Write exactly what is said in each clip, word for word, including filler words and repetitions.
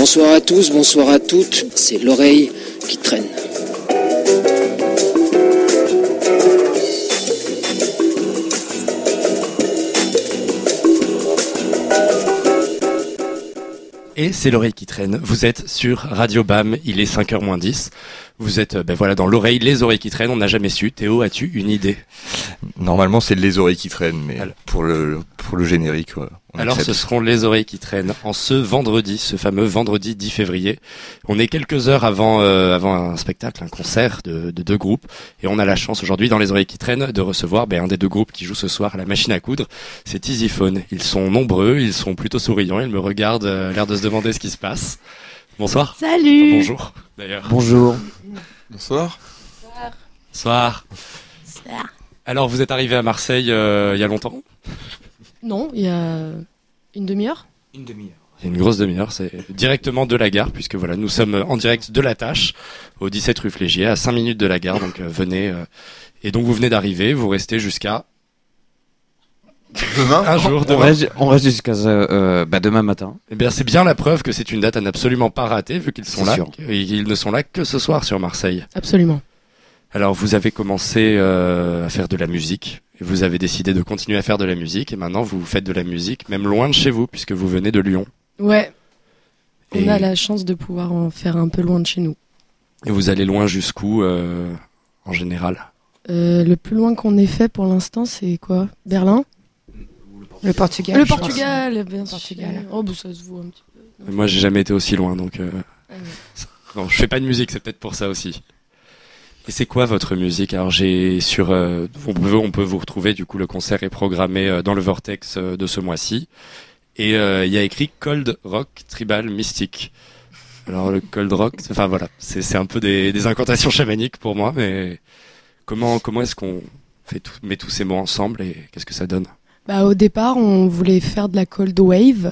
Bonsoir à tous, bonsoir à toutes, c'est l'oreille qui traîne. Et c'est l'oreille qui traîne. Vous êtes sur Radio B A M, il est cinq heures moins dix. Vous êtes ben voilà, dans l'oreille, les oreilles qui traînent, on n'a jamais su. Théo, as-tu une idée ? Normalement, c'est les oreilles qui traînent, mais alors, pour le pour le générique, ouais, alors accepte. Ce seront les oreilles qui traînent en ce vendredi, ce fameux vendredi dix février. On est quelques heures avant euh, avant un spectacle, un concert de, de deux groupes, et on a la chance aujourd'hui dans les oreilles qui traînent de recevoir ben, un des deux groupes qui joue ce soir à la machine à coudre. C'est Easyphone. Ils sont nombreux, ils sont plutôt souriants, ils me regardent, euh, l'air de se demander ce qui se passe. Bonsoir. Salut. Enfin, bonjour. D'ailleurs. Bonjour. Bonsoir. Bonsoir. Bonsoir. Bonsoir. Alors, vous êtes arrivé à Marseille euh, il y a longtemps ? Non, il y a une demi-heure. Une demi-heure. Il y a une grosse demi-heure, c'est directement de la gare, puisque voilà, nous sommes en direct de la Tâche, au dix-sept rue Flégier, à cinq minutes de la gare, donc euh, venez. Euh, et donc vous venez d'arriver, vous restez jusqu'à... Demain Un jour, demain. On reste, on reste jusqu'à euh, bah, demain matin. Eh bien, c'est bien la preuve que c'est une date à n'absolument pas rater, vu qu'ils sont C'est là, sûr. et ils ne sont là que ce soir sur Marseille. Absolument. Alors, vous avez commencé euh, à faire de la musique, et vous avez décidé de continuer à faire de la musique, et maintenant vous faites de la musique, même loin de chez vous, puisque vous venez de Lyon. Ouais. On Et- a la chance de pouvoir en faire un peu loin de chez nous. Et vous allez loin jusqu'où, euh, en général ? Euh, le plus loin qu'on ait fait pour l'instant, c'est quoi ? Berlin ? Le Portugal. Le je pense. Portugal, bien sûr. Portugal. Oh, bah, ça se voit un petit peu. Moi, j'ai jamais été aussi loin, donc... Euh... Ah ouais. Non, je fais pas de musique, c'est peut-être pour ça aussi. Et c'est quoi votre musique ? Alors j'ai sur, euh, on peut on peut vous retrouver, du coup le concert est programmé euh, dans le Vortex euh, de ce mois-ci, et euh, il y a écrit Cold Rock Tribal Mystique. Alors le Cold Rock, enfin voilà, c'est c'est un peu des, des incantations chamaniques pour moi, mais comment comment est-ce qu'on fait tout, met tous ces mots ensemble et qu'est-ce que ça donne ? Bah, au départ, on voulait faire de la cold wave.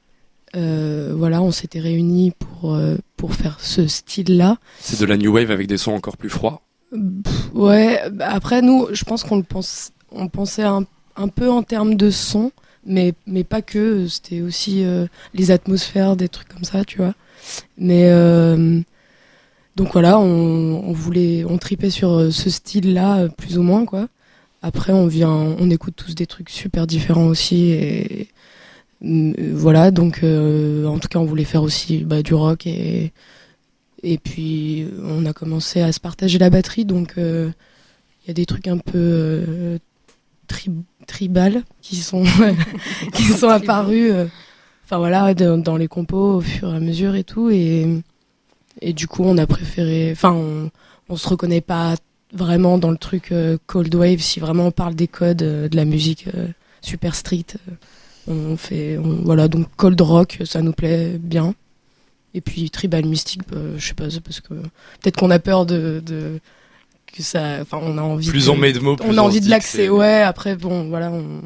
Euh, voilà, on s'était réunis pour, euh, pour faire ce style-là. C'est de la new wave avec des sons encore plus froids. Pff, ouais, bah, après, nous, je pense qu'on le pense, on pensait un, un peu en termes de son, mais, mais pas que. C'était aussi euh, les atmosphères, des trucs comme ça, tu vois. Mais euh, donc voilà, on, on voulait, on tripait sur euh, ce style-là, euh, plus ou moins, quoi. Après, on vient, on écoute tous des trucs super différents aussi, et euh, voilà. Donc, euh, en tout cas, on voulait faire aussi bah, du rock, et et puis on a commencé à se partager la batterie. Donc, il euh, y a des trucs un peu euh, tri- tribal qui sont qui sont apparus. euh, Enfin voilà, dans, dans les compos au fur et à mesure et tout, et et du coup, on a préféré. Enfin, on, on se reconnaît pas vraiment dans le truc euh, cold wave, si vraiment on parle des codes euh, de la musique euh, super street, euh, on fait on, voilà, donc cold rock, ça nous plaît bien. Et puis tribal mystique, bah, je sais pas, c'est parce que peut-être qu'on a peur de, de que ça, enfin on a envie Plus de, on met de mots, plus on a envie se de dit l'accès, que c'est- ouais. Après bon, voilà, on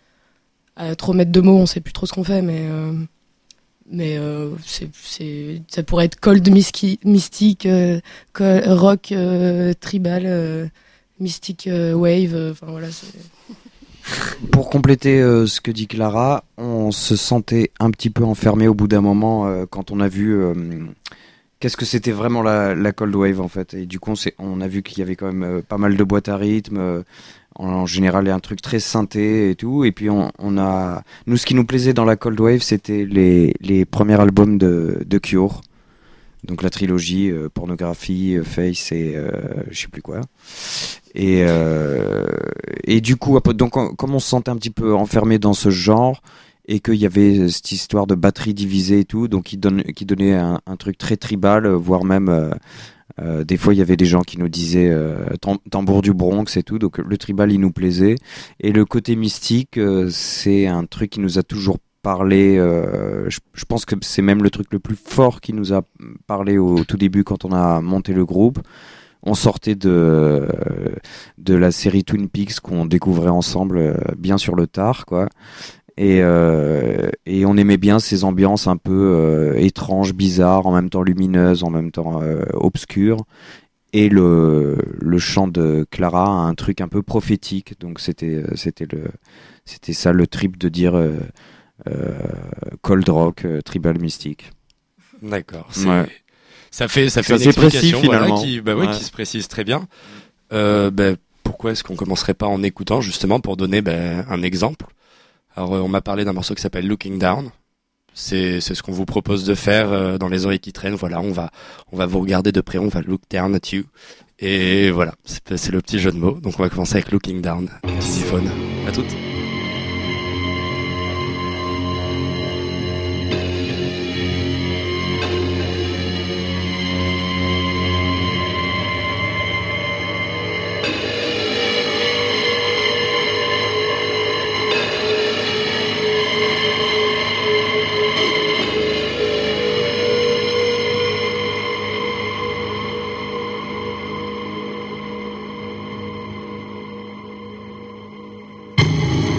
à trop mettre de mots, on sait plus trop ce qu'on fait, mais euh, mais euh, c'est c'est ça pourrait être cold myski- mystique, euh, co- rock euh, tribal, euh, mystique euh, wave, euh, enfin voilà, c'est... Pour compléter euh, ce que dit Clara, on se sentait un petit peu enfermé au bout d'un moment euh, quand on a vu euh, qu'est-ce que c'était vraiment la, la cold wave en fait. Et du coup, on, s'est- on a vu qu'il y avait quand même euh, pas mal de boîtes à rythme. euh, en, en général, il y a un truc très synthé et tout. Et puis, on, on a, nous, ce qui nous plaisait dans la cold wave, c'était les, les premiers albums de, de Cure. Donc la trilogie euh, Pornographie, euh, Face et euh, je sais plus quoi. Et euh, et du coup, après, donc on- comme on se sentait un petit peu enfermé dans ce genre et qu'il y avait cette histoire de batterie divisée et tout, donc qui donne qui donnait un, un truc très tribal, euh, voire même euh, euh, des fois il y avait des gens qui nous disaient euh, tam- tambour du Bronx et tout. Donc le tribal il nous plaisait et le côté mystique euh, c'est un truc qui nous a toujours parlé. Euh, je, je pense que c'est même le truc le plus fort qui nous a parlé au tout début quand on a monté le groupe. On sortait de de la série Twin Peaks qu'on découvrait ensemble euh, bien sur le tard, quoi. Et euh, et on aimait bien ces ambiances un peu euh, étranges, bizarres, en même temps lumineuses, en même temps euh, obscures. Et le le chant de Clara a un truc un peu prophétique. Donc c'était c'était le c'était ça le trip de dire euh, euh, cold rock, euh, tribal mystique. D'accord. C'est... Ouais. Ça fait, ça fait Ça une c'est précis, explication voilà, finalement. qui, bah ouais, Ouais. qui se précise très bien. Euh, bah, pourquoi est-ce qu'on commencerait pas en écoutant justement pour donner bah, un exemple? Alors, euh, on m'a parlé d'un morceau qui s'appelle Looking Down. C'est, c'est ce qu'on vous propose de faire euh, dans les oreilles qui traînent. Voilà, on va, on va vous regarder de près, on va look down at you. Et voilà, c'est, c'est le petit jeu de mots. Donc, on va commencer avec Looking Down. Merci Faune. À toutes. Thank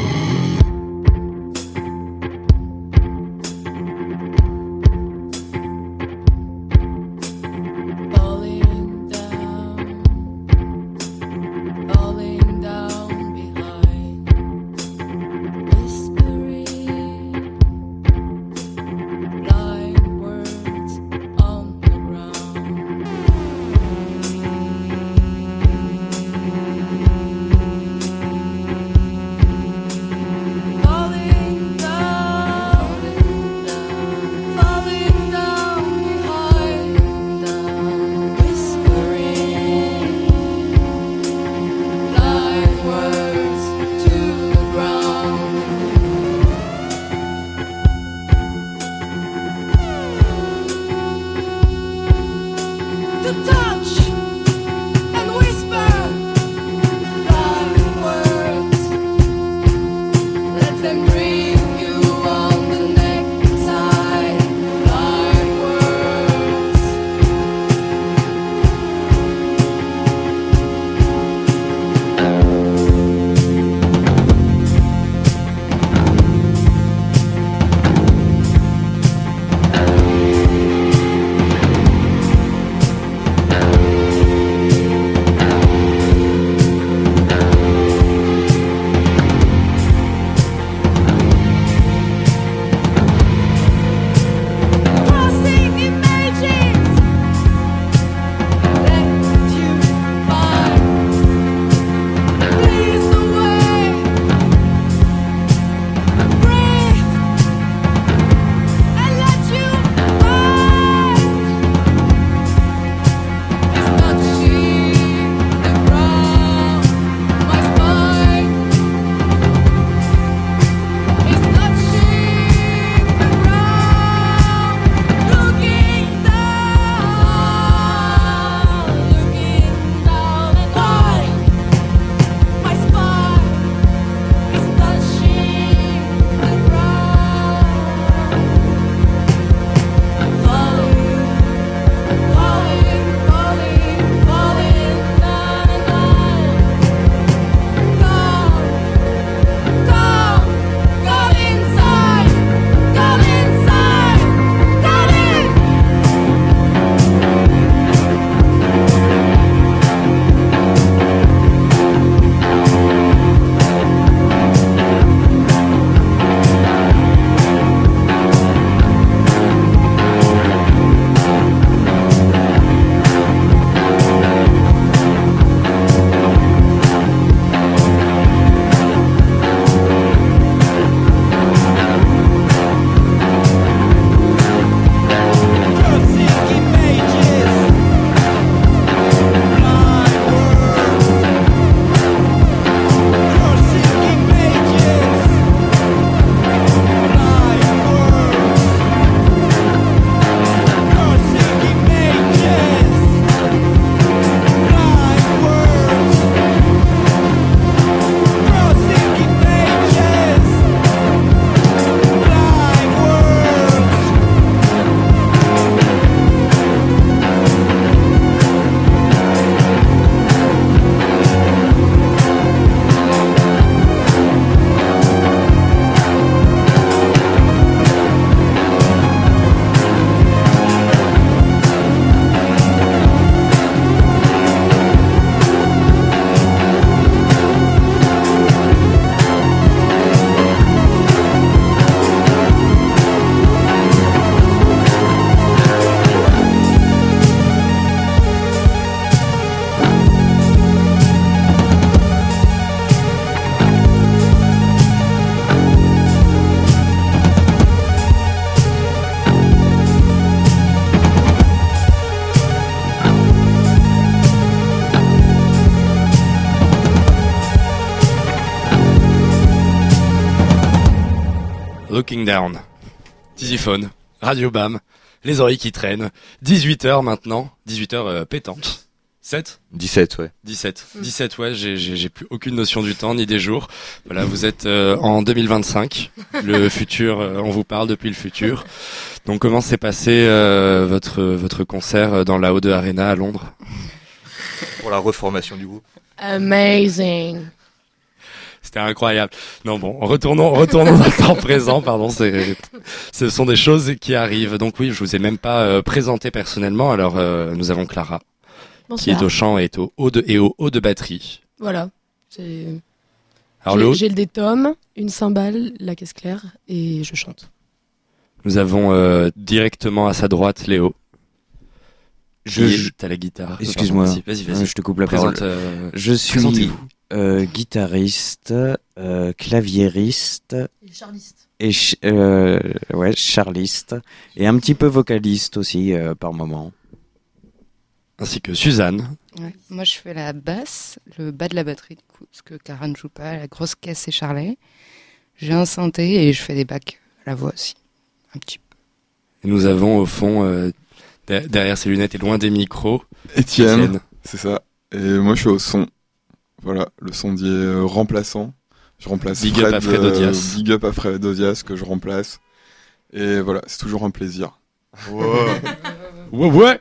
Looking Down, Tiziphone, Radio Bam, Les oreilles qui traînent, dix-huit heures maintenant, dix-huit heures euh, pétantes. sept dix-sept, ouais. dix-sept. dix-sept, ouais, j'ai, j'ai, j'ai plus aucune notion du temps ni des jours. Voilà, vous êtes euh, en deux mille vingt-cinq. Le futur, euh, on vous parle depuis le futur. Donc, comment s'est passé euh, votre votre concert dans la O deux Arena à Londres? Pour la reformation du groupe. Amazing. C'était incroyable. Non, bon, retournons, retournons dans le temps présent, pardon, c'est, ce sont des choses qui arrivent. Donc oui, je vous ai même pas euh, présenté personnellement. Alors, euh, nous avons Clara. Bonsoir. Qui est au chant et au haut de, et au haut de batterie. Voilà. C'est... Alors, j'ai, le haut... j'ai le détom, une cymbale, la caisse claire et je chante. Nous avons euh, directement à sa droite Léo. Je, je... T'as la guitare. Excuse-moi. Vas-y, vas-y, vas-y. Je te coupe la Présente, parole. Euh... Je suis euh, guitariste, euh, claviériste. Et charliste. Et ch- euh, ouais, charliste. Et un petit peu vocaliste aussi euh, par moment. Ainsi que Suzanne. Ouais. Moi, je fais la basse, le bas de la batterie, du coup, parce que Cara ne joue pas, la grosse caisse, c'est Charlet. J'ai un synthé et je fais des backs à la voix aussi, un petit peu. Et nous avons au fond, euh, de- derrière ses lunettes et loin des micros, Étienne, Étienne. c'est ça. Et moi, je suis au son. Voilà, le sondier euh, remplaçant. Je remplace Big Fred, up à Fred euh, Odias. Big up à Fred Odias que je remplace. Et voilà, c'est toujours un plaisir. Wow. Ouais, ouais.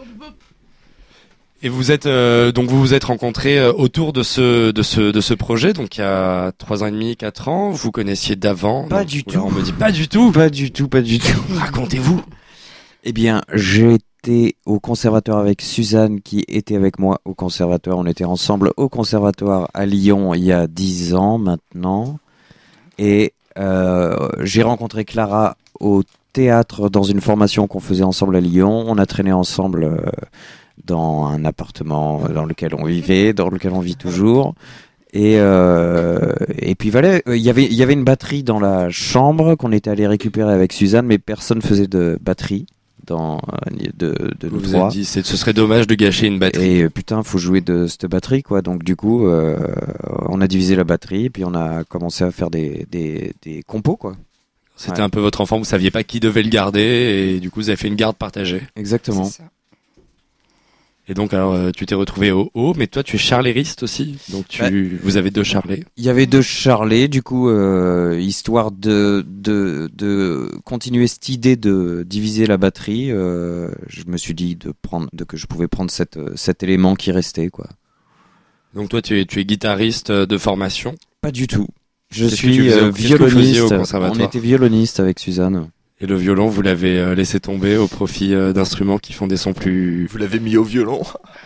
Et vous êtes euh, donc vous vous êtes rencontrés euh, autour de ce de ce de ce projet, donc il y a trois ans et demi, quatre ans. Vous connaissiez d'avant? Pas Non, du oula, tout. On me dit pas du tout. Pas du tout, pas du tout. Racontez-vous. Eh bien, j'étais au conservatoire avec Suzanne qui était avec moi au conservatoire. On était ensemble au conservatoire à Lyon il y a dix ans maintenant. Et euh, j'ai rencontré Clara au théâtre dans une formation qu'on faisait ensemble à Lyon. On a traîné ensemble euh, dans un appartement dans lequel on vivait, dans lequel on vit toujours. Et euh, et puis voilà, il y avait il y avait une batterie dans la chambre qu'on était allé récupérer avec Suzanne, mais personne faisait de batterie dans euh, de de nous Vous vous trois. êtes dit, c'est, ce serait dommage de gâcher une batterie. Et euh, putain, faut jouer de cette batterie quoi. Donc du coup, euh, on a divisé la batterie, puis on a commencé à faire des des des compos quoi. C'était Ouais. un peu votre enfant, vous saviez pas qui devait le garder, et du coup vous avez fait une garde partagée. Exactement. C'est ça. Et donc alors euh, tu t'es retrouvé au haut, mais toi tu es charlériste aussi, donc tu Ouais. vous avez deux charlets. Il y avait deux charlets, du coup, euh, histoire de, de, de continuer cette idée de diviser la batterie, euh, je me suis dit de prendre, de, que je pouvais prendre cette, cet élément qui restait, quoi. Donc toi tu es tu es guitariste de formation. Pas du tout. Je Qu'est-ce que suis tu faisais au- euh, qu'est-ce que vous faisiez violoniste. au On conservatoire était violoniste avec Suzanne. Et le violon, vous l'avez euh, laissé tomber au profit euh, d'instruments qui font des sons plus... Vous l'avez mis au violon.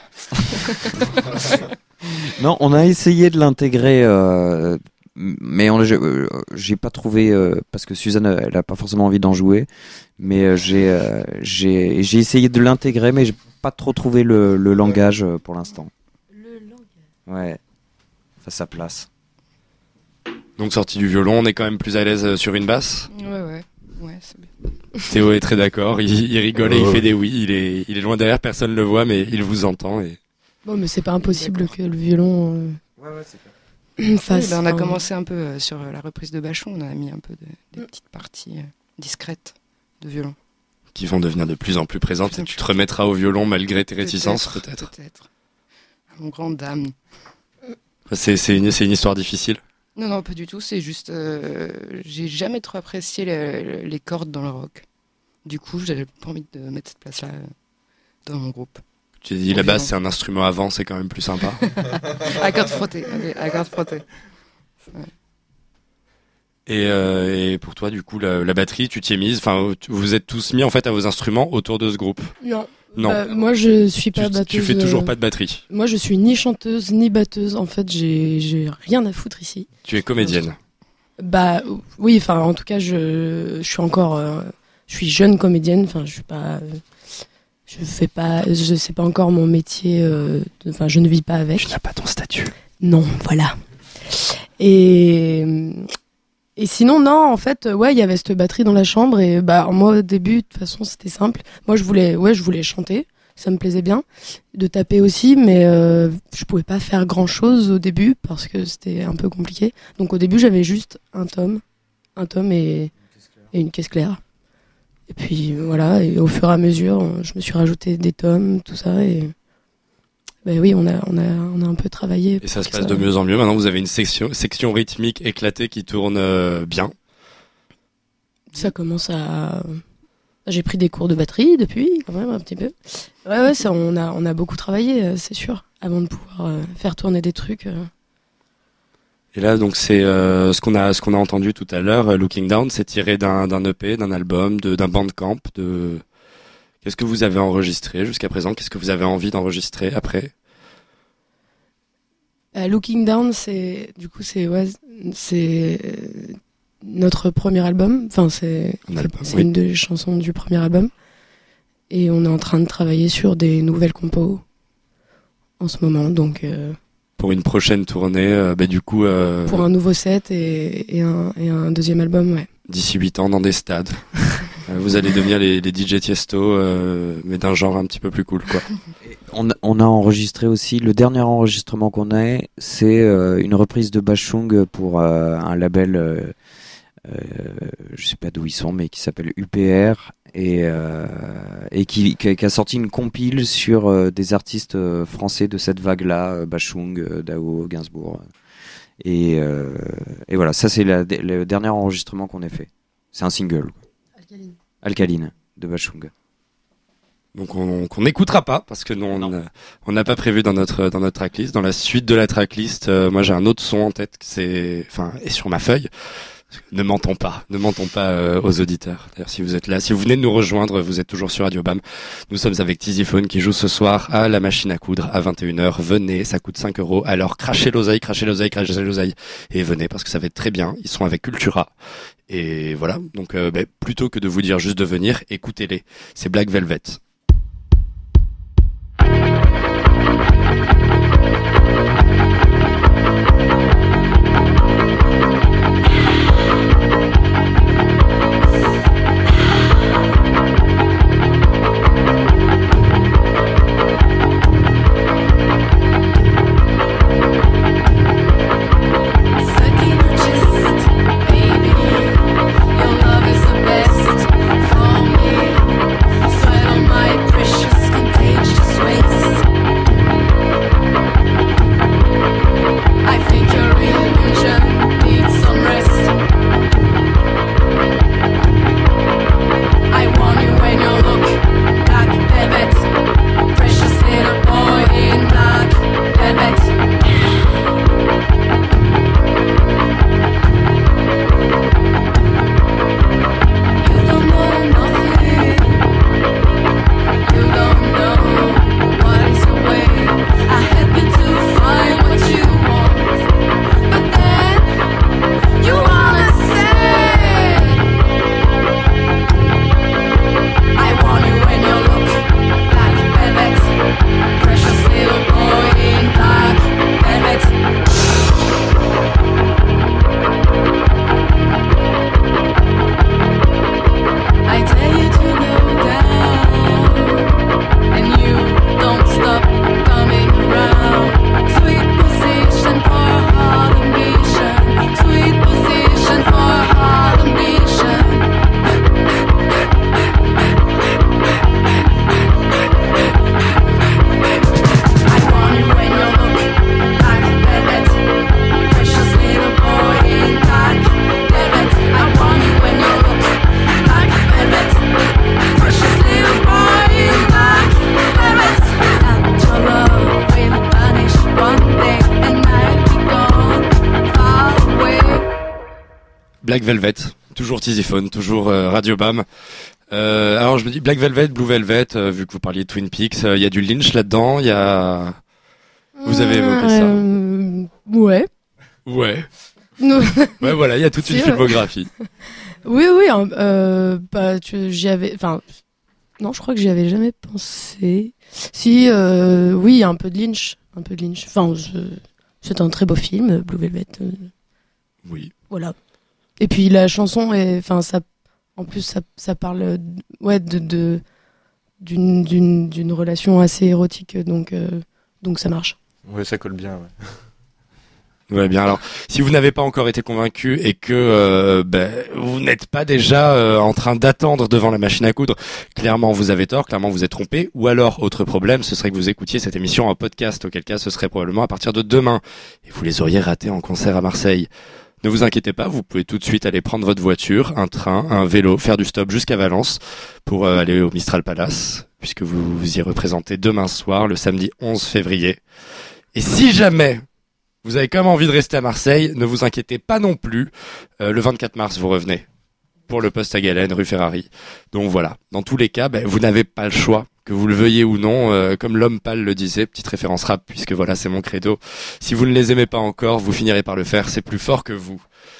Non, on a essayé de l'intégrer, euh, mais on, j'ai, euh, j'ai pas trouvé euh, parce que Suzanne, elle a pas forcément envie d'en jouer, mais euh, j'ai, euh, j'ai, j'ai essayé de l'intégrer, mais j'ai pas trop trouvé le, le langage euh, pour l'instant. Le langage. Ouais, ça sa place. Donc sorti du violon, on est quand même plus à l'aise euh, sur une basse. Ouais, ouais. Ouais, c'est bien. Théo est très d'accord, il, il rigole et il fait des oui, il est, il est loin derrière, personne le voit, mais il vous entend. Et... Bon, mais c'est pas impossible que le violon euh, Ouais, ouais, c'est clair. Oui, fasse. bah, on a un- commencé un peu euh, sur euh, la reprise de Bachon, on a mis un peu de, des petites parties euh, discrètes de violon. qui vont devenir de plus en plus présentes, et tu te remettras au violon malgré tes réticences, peut-être. Peut-être. À mon grand dame. C'est, c'est, une, c'est une histoire difficile. Non, non, pas du tout. C'est juste, euh, j'ai jamais trop apprécié le- le- les cordes dans le rock. Du coup, j'avais pas envie de mettre cette place-là euh, dans mon groupe. Tu as dit Au la basse violon. c'est un instrument avant, c'est quand même plus sympa. À cordes frottées. Allez, à cordes frottées. Et, euh, et pour toi, du coup, la, la batterie, tu t'y es mise. Enfin, tu- vous êtes tous mis en fait à vos instruments autour de ce groupe. Non. Non, Bah, moi, je suis tu, pas batteuse. tu fais toujours euh, pas de batterie. Moi, je suis ni chanteuse ni batteuse. En fait, j'ai j'ai rien à foutre ici. Tu es comédienne. Bah oui, enfin en tout cas, je, je suis encore, euh, je suis jeune comédienne. Enfin, je suis pas, euh, je fais pas, je sais pas encore mon métier. euh, de- Enfin, je ne vis pas avec. Tu n'as pas ton statut. Non, voilà. Et et sinon non, en fait, ouais, il y avait cette batterie dans la chambre et bah moi au début, de toute façon, c'était simple. Moi, je voulais, ouais, je voulais chanter, ça me plaisait bien, de taper aussi, mais euh, je pouvais pas faire grand chose au début parce que c'était un peu compliqué. Donc au début, j'avais juste un tome, un tome et et une caisse claire. Et puis voilà, et au fur et à mesure, on- je me suis rajouté des tomes, tout ça, et ben oui, on a, on a, on a un peu travaillé. Et pour ça se que passe de mieux en mieux. Maintenant, vous avez une section, section rythmique éclatée qui tourne euh, bien. Ça commence à. J'ai pris des cours de batterie depuis, quand même, un petit peu. Ouais, ouais, ça, on a, on a beaucoup travaillé, euh, c'est sûr, avant de pouvoir euh, faire tourner des trucs. euh. Et là, donc, c'est euh, ce qu'on a, ce qu'on a entendu tout à l'heure. euh, Looking Down, c'est tiré d'un, d'un E P, d'un album, de, d'un bandcamp. De qu'est-ce que vous avez enregistré jusqu'à présent? Qu'est-ce que vous avez envie d'enregistrer après? Euh, Looking Down, c'est du coup c'est ouais, c'est euh, notre premier album. Enfin, c'est Un album, c'est oui. une des chansons du premier album. Et on est en train de travailler sur des nouvelles compos en ce moment. Donc euh, Pour une prochaine tournée, euh, bah, du coup, euh, pour un nouveau set et, et, un, et un deuxième album, ouais. d'ici huit ans dans des stades, euh, vous allez devenir les, les D J Tiesto, euh, mais d'un genre un petit peu plus cool, quoi. On, a- on a enregistré aussi, le dernier enregistrement qu'on a, c'est euh, une reprise de Bashung pour euh, un label, euh, euh, je sais pas d'où ils sont, mais qui s'appelle U P R et, euh, et qui, qui a- qui a sorti une compile sur euh, des artistes euh, français de cette vague-là, euh, Bashung, euh, Dao, Gainsbourg. Et, euh, et voilà, ça c'est la- le dernier enregistrement qu'on ait fait. C'est un single. quoi. Alcaline de Bashung. Donc on qu'on n'écoutera pas parce que nous on a- on n'a pas prévu dans notre dans notre tracklist. Dans la suite de la tracklist, euh, moi j'ai un autre son en tête, que c'est enfin et sur ma feuille. Ne mentons pas, ne mentons pas euh, aux auditeurs. D'ailleurs, si vous êtes là, si vous venez de nous rejoindre, vous êtes toujours sur Radio Bam. Nous sommes avec Tiziphone qui joue ce soir à la machine à coudre à vingt et une heures. Venez, ça coûte cinq euros. Alors crachez l'oseille, crachez l'oseille, crachez l'oseille et venez parce que ça va être très bien. Ils sont avec Cultura. Et voilà, donc euh, ben, plutôt que de vous dire juste de venir, écoutez-les. C'est Black Velvet. Sucking your chest, baby. Your love is the best for me. Sweat on my precious, contagious waist. I think your illusion needs some rest. I want you when you look like velvet. Precious little boy in black velvet. You don't know nothing. You don't know what is away. I help you to find what you want, but then you wanna say, I want you when you look like velvet, precious little boy in black velvet. I tell you to go down, and you don't stop coming around. Sweet position for heart ambition. Sweet position for heart ambition. I want you when you look like velvet, precious little boy in black velvet. I want you when you look like velvet, precious little boy in black velvet. And your love will vanish one day, and I'll be gone far away. Black Velvet, toujours Tiziphone, toujours euh, Radio Bam. Euh, alors je me dis Black Velvet, Blue Velvet, euh, vu que vous parliez de Twin Peaks, il y a du Lynch là-dedans, il y a... Vous avez évoqué ça. Euh, ouais. Ouais. Non. Ouais, voilà, il y a toute une Si, ouais. filmographie. Oui, oui, hein, euh, bah, tu, j'y avais, enfin, non, je crois que j'y avais jamais pensé. Si, euh, oui, il y a un peu de Lynch, un peu de Lynch. Enfin, je- c'est un très beau film, Blue Velvet. euh, Oui. voilà. Et puis la chanson, est, enfin, ça, en plus, ça, ça parle, euh, ouais, de, de, d'une, d'une, d'une relation assez érotique, donc, euh, donc ça marche. Ouais, ça colle bien. Ouais. Ouais, bien. Alors, si vous n'avez pas encore été convaincu et que euh, ben, vous n'êtes pas déjà euh, en train d'attendre devant la machine à coudre, clairement vous avez tort, clairement vous êtes trompé. Ou alors, autre problème, ce serait que vous écoutiez cette émission en podcast, auquel cas ce serait probablement à partir de demain. Et vous les auriez ratés en concert à Marseille. Ne vous inquiétez pas, vous pouvez tout de suite aller prendre votre voiture, un train, un vélo, faire du stop jusqu'à Valence pour euh, aller au Mistral Palace, puisque vous vous y représentez demain soir, le samedi onze février. Et si jamais vous avez quand même envie de rester à Marseille, ne vous inquiétez pas non plus. Euh, le vingt-quatre mars, vous revenez pour le poste à Galène, rue Ferrari. Donc voilà, dans tous les cas, ben, vous n'avez pas le choix, que vous le veuillez ou non. Euh, comme l'homme pâle le disait, petite référence rap, puisque voilà, c'est mon credo. Si vous ne les aimez pas encore, vous finirez par le faire, c'est plus fort que vous.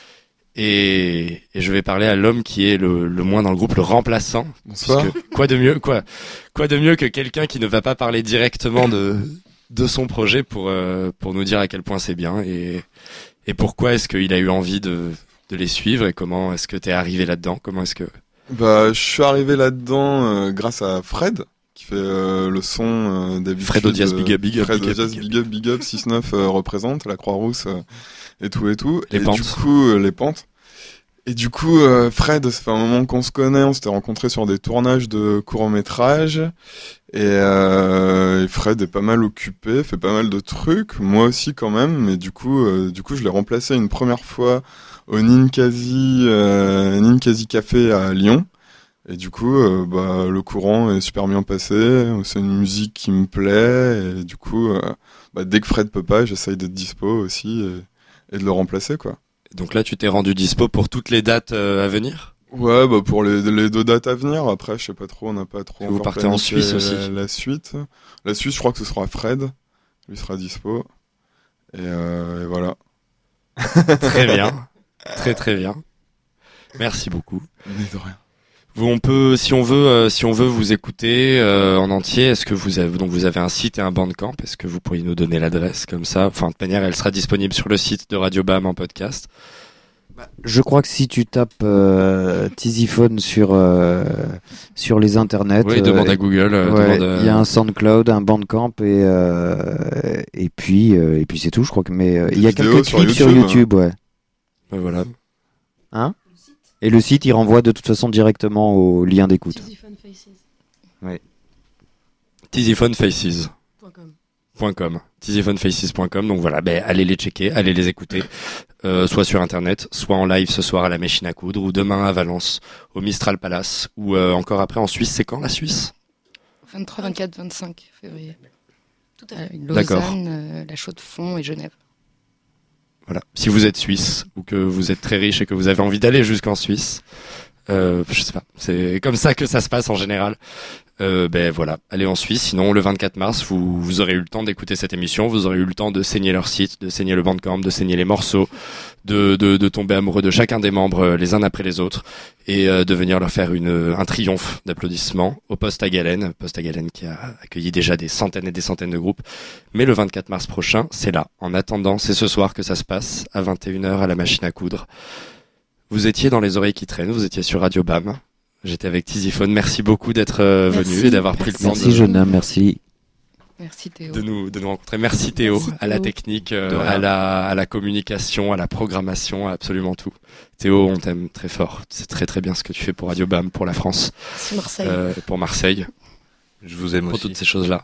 Et, et je vais parler à l'homme qui est le, le moins dans le groupe, le remplaçant. Bonsoir. Puisque, quoi de mieux, quoi, quoi de mieux que quelqu'un qui ne va pas parler directement de... de son projet pour euh, pour nous dire à quel point c'est bien et et pourquoi est-ce qu'il a eu envie de de les suivre et comment est-ce que t'es arrivé là-dedans, comment est-ce que Bah, je suis arrivé là-dedans euh, grâce à Fred qui fait euh, le son euh, d'habitude. Fred Odias, big up, big up, Fred big up, Odias, big up. big up, big up, six neuf euh, représente la Croix-Rousse euh, et tout et tout. Les et pentes. du coup, euh, les pentes. Et du coup, euh, Fred, ça fait un moment qu'on se connaît, on s'était rencontrés sur des tournages de courts-métrages. Et, euh, et Fred est pas mal occupé, fait pas mal de trucs, moi aussi quand même, mais du coup, euh, du coup, je l'ai remplacé une première fois au Ninkasi, euh, Ninkasi Café à Lyon. Et du coup, euh, bah, le courant est super bien passé, c'est une musique qui me plaît, et du coup, euh, bah, dès que Fred peut pas, j'essaye d'être dispo aussi et, et de le remplacer, quoi. donc là tu t'es rendu dispo pour toutes les dates euh, à venir? Ouais, bah pour les, les deux dates à venir. Après, je sais pas trop, on n'a pas trop. Vous encore partez en planifié Suisse aussi. La, la suite, la Suisse, je crois que ce sera Fred. Lui sera dispo. Et, euh, et voilà. Très bien, très très bien. Merci beaucoup. Mais de rien. Vous, on peut, si on veut, euh, si on veut vous écouter euh, en entier, est-ce que vous avez donc vous avez un site et un Bandcamp? Est-ce que vous pourriez nous donner l'adresse comme ça? Enfin, de toute manière, elle sera disponible sur le site de Radio Bam en podcast. Je crois que si tu tapes euh, Tiziphone sur euh, sur les internets, Oui, euh, demande à Google. euh, ouais, demande à- il y a un SoundCloud, un Bandcamp et euh, et puis euh, et puis c'est tout, je crois que mais euh, il y a Des vidéos quelques sur clips sur YouTube, YouTube, ouais. Ouais, voilà. Hein? Et le site, il renvoie de toute façon directement au lien d'écoute. Tiziphone Faces. Tiziphone Faces. Point com. .com, tiziphone-faces point com. Donc voilà, ben allez les checker, allez les écouter, euh, soit sur internet, soit en live ce soir à la machine à coudre, ou demain à Valence au Mistral Palace, ou euh, encore après en Suisse. C'est quand la Suisse? vingt-trois, vingt-quatre, vingt-cinq février. Tout à fait. Euh, D'accord. Lausanne, euh, la Chaux-de-Fonds et Genève. Voilà. Si vous êtes suisse ou que vous êtes très riche et que vous avez envie d'aller jusqu'en Suisse, euh, je sais pas, c'est comme ça que ça se passe en général. Euh, ben voilà, allez en Suisse. Sinon, le vingt-quatre mars, vous, vous aurez eu le temps d'écouter cette émission, vous aurez eu le temps de saigner leur site, de saigner le Bandcamp, de saigner les morceaux, de, de, de tomber amoureux de chacun des membres euh, les uns après les autres et euh, de venir leur faire une, un triomphe d'applaudissements au poste à Galène, poste à Galène qui a accueilli déjà des centaines et des centaines de groupes. Mais le vingt-quatre mars prochain, c'est là. En attendant, c'est ce soir que ça se passe à vingt et une heures à la machine à coudre. Vous étiez dans les oreilles qui traînent, vous étiez sur Radio Bam. J'étais avec Tiziphone. Merci beaucoup d'être euh, Merci. venu et d'avoir pris le temps Merci de, jeune homme, merci. Merci Théo. de nous de nous rencontrer. Merci Théo, Merci, à la Théo. technique, euh, De rien. à la à la communication, à la programmation, à absolument tout. Théo, on t'aime très fort. C'est très très bien ce que tu fais pour Radio Bam, pour la France, C'est Marseille. euh, pour Marseille, Je vous aime pour aussi. toutes ces choses-là.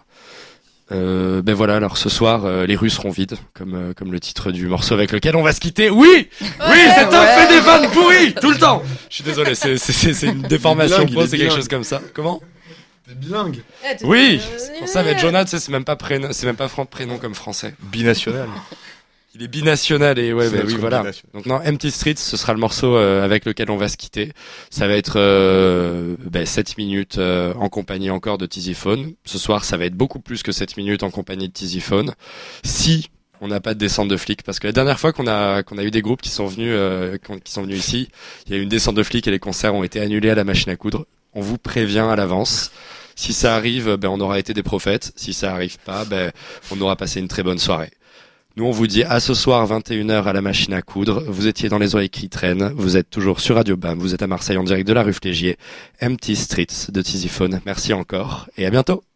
Euh, ben voilà, alors ce soir, euh, les rues seront vides, comme euh, comme le titre du morceau avec lequel on va se quitter. Oui, oui, cet homme ouais. fait des vannes pourries tout le temps. Je suis désolé, c'est c'est c'est c'est une déformation bilingue, il pro, est c'est quelque bilingue. chose comme ça. Comment? T'es bilingue. Oui, on savait Jonathan, tu sais, c'est même pas prénom, c'est même pas fran- prénom comme français. Binational. Il est binational et ouais, C'est bah notre oui, voilà. binational. Donc non, Empty Streets, ce sera le morceau euh, avec lequel on va se quitter. Ça va être euh, bah, sept minutes euh, en compagnie encore de Tiziphone. Ce soir, ça va être beaucoup plus que sept minutes en compagnie de Tiziphone. Si on n'a pas de descente de flics, parce que la dernière fois qu'on a qu'on a eu des groupes qui sont venus euh, qui sont venus ici, il y a eu une descente de flics et les concerts ont été annulés à la machine à coudre. On vous prévient à l'avance. Si ça arrive, ben on aura été des prophètes. Si ça arrive pas, ben on aura passé une très bonne soirée. Nous, on vous dit à ce soir, vingt et une heures à la machine à coudre. Vous étiez dans les oreilles qui traînent. Vous êtes toujours sur Radio Bam. Vous êtes à Marseille en direct de la rue Flégier. Empty Streets de Tiziphone. Merci encore et à bientôt.